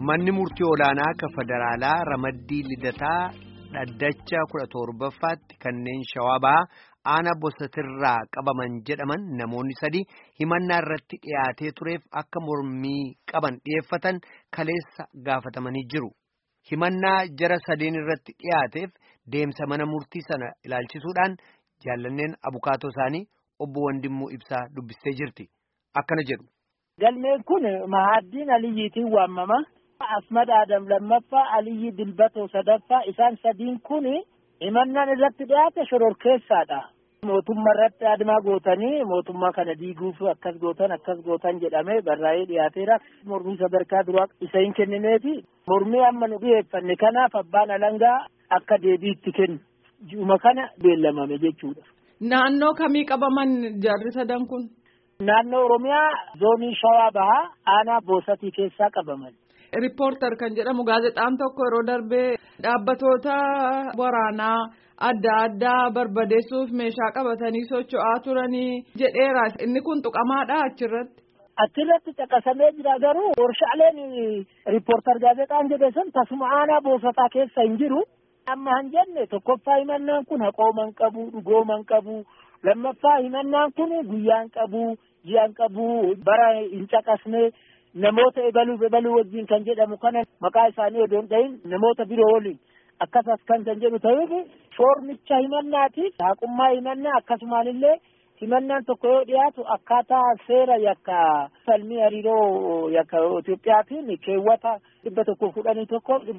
Manni murtii olaanaa ka federaalaa ramaddii lidataa dhaddacha 17ffaatti kanneen shawabaa aanaa bosatirraa qabaman jedhaman namoonni 3 himannaa irratti dhiyaatee tureef akka mormii qaban dhiyeeffatan kaleessa gaafatamanii jiru. Himannaa jara 3 irratti dhiyaateef deemsa mana murtii sana ilaalchisuudhaan jaallanneen abukaatoo isaanii obbo Wandimmuu Ibsaa dubbistee jirti. Akkana jedhu. Galmeen kun Mahaddiin Aliyyiitiin waamama. Asmad Adam lammaffaa Aliyyi Dilbatoo sadaffaa isaan 3 kun himannaan irratti dhiyaate shororkeessaadha. Mootummaa irratti admaa gootanii mootummaa kana diiguuf akkas gootan jedhamee barraa'ee dhiyaateera. Mormii sadarkaa duraa isa hin kennineefi mormii amma nu dhiyeeffanne kanaaf abbaan alangaa akka deebiitti kennu. Ji'uma kana beellamame jechuudha. Naannoo kamii qabaman jarri 3 kun? Naannoo Oromiyaa zoonii Shawaa Bahaa aanaa Boosatii keessaa qabaman. Riippoortar kan jedhamu gaazexaan tokko yeroo darbee dhaabbatoota waraanaa adda addaa barbadeessuuf meeshaa qabatanii socho'aa turanii jedheera. Inni kun tuqamaadha achirratti. Achirratti caqasamee jira garuu warshaaleen riippoortar gaazexaan jedhe sun tasuma aanaa Boosataa keessa hin jiru. Amma han jenne tokkoffaa himannaan kun haqooman qabu dhugooman qabu. Lammaffaa himannaan kun guyyaan qabu ji'aan qabu bara hin caqasne. Namoota ebaluu wajjin kan jedhamu kana maqaa isaanii odoon ta'in namoota biroo waliin akkasas kan jedhu ta'uuf foormicha himannaatiif haqummaa himannaa akkasumallee himannaan tokko yoo dhiyaatu akkaataa seera yakka falmii hariiroo yakka Itoophiyaatiin keewwata 111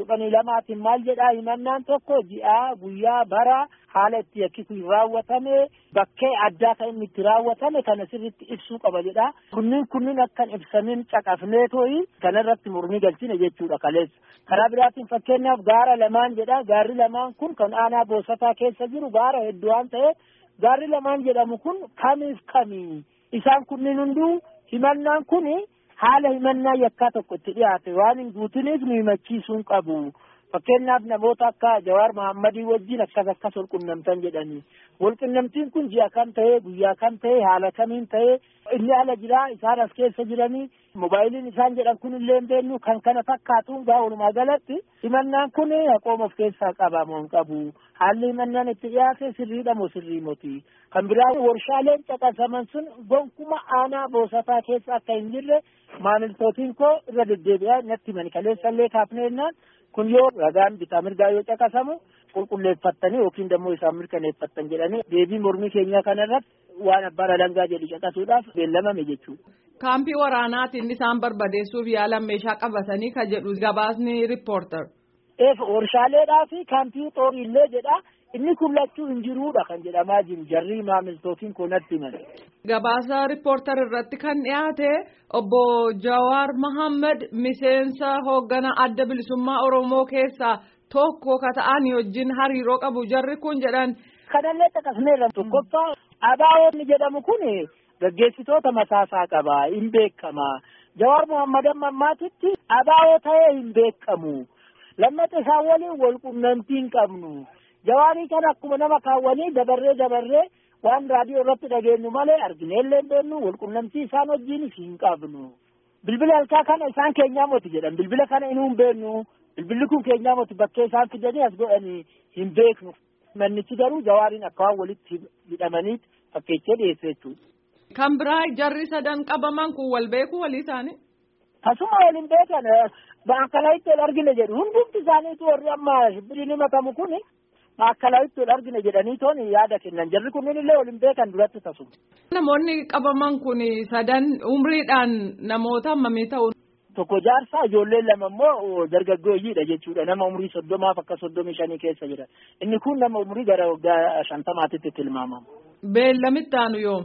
112 maal jedhaa himannaan tokko ji'aa guyyaa bara haala itti yakki raawwatame bakkee addaa kan inni itti raawwatame kana sirriitti ibsuu qaba jedha. Kunniin akkan ibsamin caqafnee tooyi kanarratti mormii galchine jechuudha kaleessa. Karaa biraatiin fakkeenyaaf gaara lamaan jedha. Gaarri lamaan kun kan aanaa Boosataa keessa jiru gaara hedduu waan ta'eef gaarri lamaan jedhamu kun kamiif kamii? Isaan kunniin hunduu himannaan kun haala himannaa yakkaa tokko itti dhiyaate waan hin guutiniif nu himachiisuun qabu. Fakkeenyaaf namoota akka Jawaar Mahammadii wajjin akkas walqunnamtan jedhanii. Walqunnamtiin kun ji'a kam ta'ee guyyaa kam ta'ee haala kamiin ta'ee inni ala jiraa isaan as keessa jiranii moobaayiliin isaan jedhan kun illee hin beeknu kan kana fakkaatuun walumaa galatti himannaan kun haqooma of keessaa qaba moo hin qabu. Haalli himannaan itti dhiyaate sirriidha moo sirrii miti. Kan biraa warshaaleen caqasaman sun gonkuma aanaa Boosataa keessa akka hin jirre maamiltootiin koo irra deddeebi'aa natti himani kaleessallee kaafneennaan kun yoo ragaan bitaa mirgaa yoo caqasamu qulqulleeffattanii yookiin dammoo isaan mirkaneeffattan jedhanii deebii mormii keenyaa kanarratti waan abbaan alangaa jedhu caqasuudhaaf beellamame jechuudha. Kaampii waraanaatiin isaan barbadeessuuf yaalan meeshaa qabatanii kan jedhu gabaasni riippoortar. Warshaaleedhaa fi kaampii xooriillee jedha. Inni kun lachuu hin jiruudha kan jedhamaa jiru jarri maamiltootiin kunatti himan. Gabaasa riippoortar irratti kan dhiyaate obbo Jawaar Mahammad miseensa hoogganaa adda bilisummaa Oromoo keessaa tokko ka ta'an wajjin hariiroo qabu jarri kun jedhan. Kanallee caqasneerra tokkoffaa ABO'n jedhamu kun gaggeessitoota mataasaa qaba hin beekama. Jawaar Mahammad ammaatitti ABO ta'ee hin beekamu. Lammata isaan waliin walqunnamtii hin qabnu. Jawaarii kana akkuma nama kaawwanii dabarree waan raadiyoo irratti dhageenyu malee argineellee hin beeknu walqunnamtii isaan wajjin hin qabnu. Bilbila halkaa kana isaan keenyaa moti jedhan bilbila kana inuu hin beeknu bilbilli kun keenyaa moti bakkee isaan fidanii as godhanii hin beeknu. Mannichi garuu Jawaariin akka waan walitti hidhamanii fakkeechee dhiyeesse jechuudha. Kan biraa jarri 3 qabaman kun wal beeku walii isaanii? Asuma waliin beekan baakkalaayitti wal argine jedhu hundumti isaaniitu warri amma shibbiriin himatamu kuni. Baakkalaayitti wal argine jedhanii tooni yaada kennan jarri kunniin illee waliin beekan duratti tasuma. Namoonni qabaman kun 3 umriidhaan namoota hammamii ta'u? Tokko jaarsaa ijoolleen 2 immoo dargaggooyyiidha jechuudha. Nama umrii 30 akka 35 keessa jira. Inni kun nama umrii gara waggaa 50tti tilmaamama. Beellamitti aanu yoom?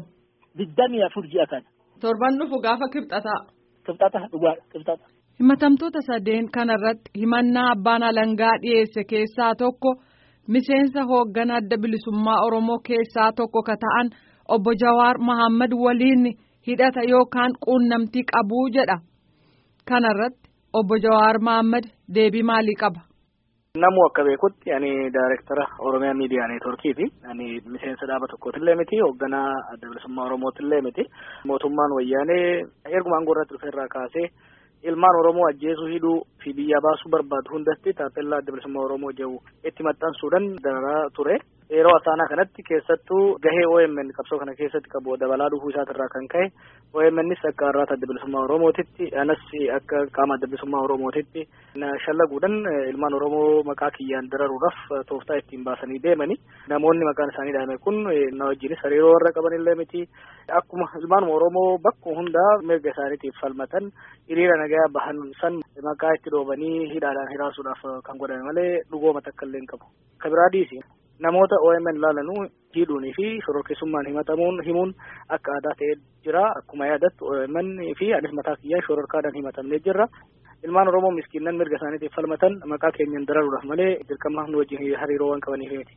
24 ji'a kana. Torban dhufu gaafa kibxataa. Kibxata. Himatamtoota 3 kanarratti himannaa abbaan alangaa dhiyeesse keessaa tokko miseensa hoogganaa adda bilisummaa Oromoo keessaa tokko ka ta'an obbo Jawaar Mahammad waliin hidhata yookaan quunnamtii qabuu jedha. Kanarratti obbo Jawaar Mahammad deebii maalii qaba? Namu akka beekutti ani daayireektara Oromiyaa Miidiyaa Neetworkiiti. Ani miseensa dhaaba tokkootillee miti hoogganaa adda bilisummaa Oromootillee miti. Mootummaan wayyaanee ergumaan gorratti dhufeerraa kaasee ilmaan Oromoo ajjeesuu hidhuu fi biyya baasuu barbaadu hundatti taappellaa adda bilisummaa Oromoo jedhu itti maxxansuudhaan dararaa ture. Yeroo asaanaa kanatti keessattuu gahee OMN qabsoo kana keessatti qabu dabalaa dhufuu isaatirraa kan ka'e OMNs akka har'aata adda bilisummaa Oromootitti anas akka qaama adda bilisummaa Oromootitti shallaguudhaan ilmaan Oromoo maqaa kiyyaan dararuudhaaf tooftaa ittiin baasanii deemani. Namoonni maqaan isaanii dhaame kun na wajjinis hariiroo warra qabanillee miti. Akkuma ilmaan Oromoo bakka hundaa mirga isaaniitiif falmatan hiriira nagaa bahan san maqaa itti dhoobanii hidhaadhaan hiraasuudhaaf kan godhame malee dhugooma takka illee hin qabu. Kabiraadhiisi namoota OMN laalanuu hidhuunii fi shororkeessummaan himuun akka aadaa ta'ee jira. Akkuma yaadattu OMN fi anis mataa kiyyaan shororkaadhaan himatamnee jirra. Ilmaan Oromoo miskiinnan mirga isaaniitiif falmatan maqaa keenyan dararuudhaaf malee dirqama nu wajjin hariiroo waan qabaniif miti.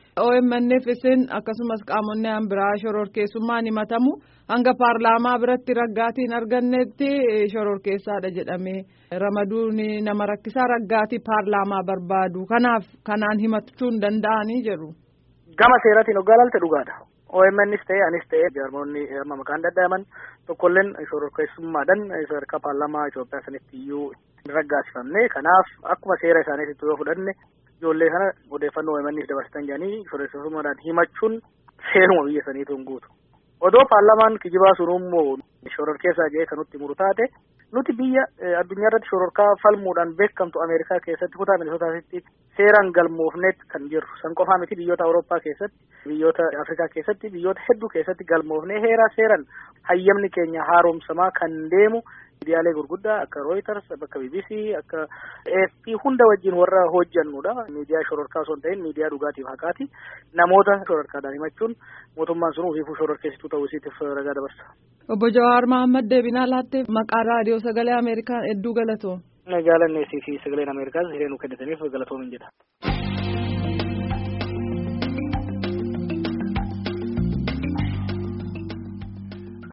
OMNf isin akkasumas qaamonni biraa shororkeessummaan himatamu hanga paarlaamaa biratti raggaatiin argannetti shororkeessaadha jedhamee ramaduun nama rakkisaa raggaatii paarlaamaa barbaadu kanaaf kanaan himachuu hin danda'anii jedhu. Gama seeraatiin hoggaa laalte dhugaadha. OMNs ta'e anis ta'e jaarmoonni amma maqaan daddaa'aman tokkolleen shororkeessummaadhaan sadarkaa paarlaamaa Itoophiyaa sanitti iyyuu hin raggaasifamne. Kanaaf akkuma seera isaaniitti yoo fudhanne ijoollee kana odeeffannoo OMNs dabarsan jedhanii shororkeessummaadhaan himachuun seeruma biyya saniitu hin guutu. Odoo paarlaamaan kijibaa sun immoo shororkeessaa jedhee kan nutti muru taate nuti biyya addunyaa irratti shororkaa falmuudhaan beekamtu Ameerikaa keessatti kutaa Minisootaatti seeraan galmoofneet kan jirru. San qofaa miti biyyoota Awurooppaa keessatti, biyyoota Afrikaa keessatti, biyyoota hedduu keessatti galmoofnee heeraa seeran hayyamni keenya haaromsamaa kan deemu miidiyaalee gurguddaa akka Reuters, akka BBC, akka AFP hunda wajjin warra hojjannudha. Miidiyaa shororkaa osoo hin ta'in miidiyaa dhugaatiif haqaati. Namoota shororkaadhaan himachuun mootummaan sun ofiifuu shororkeessituu ta'uu isiitiif ragaa dabarsa. Obbo Jawaar Mohaammed deebinaa laattee maqaa raadiyoo sagalee Ameerikaa hedduu galatoo. Jaalanneesii fi sagaleen Ameerikaas hiree nu kennitaniif galatoomin jedha.